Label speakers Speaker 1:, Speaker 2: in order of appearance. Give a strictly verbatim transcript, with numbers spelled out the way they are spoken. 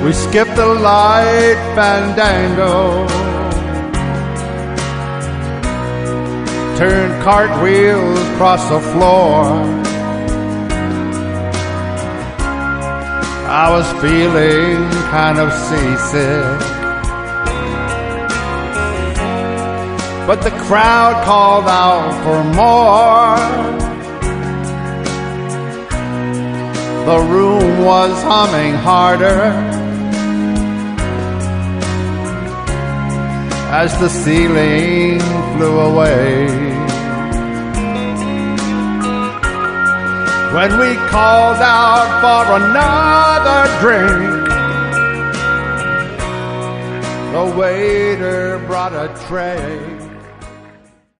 Speaker 1: We skipped the light fandango, turned cartwheels across the floor. I was feeling kind of seasick, but the crowd called out for more. The room was humming harder as the ceiling flew away. When we called out for another drink, the waiter brought a tray.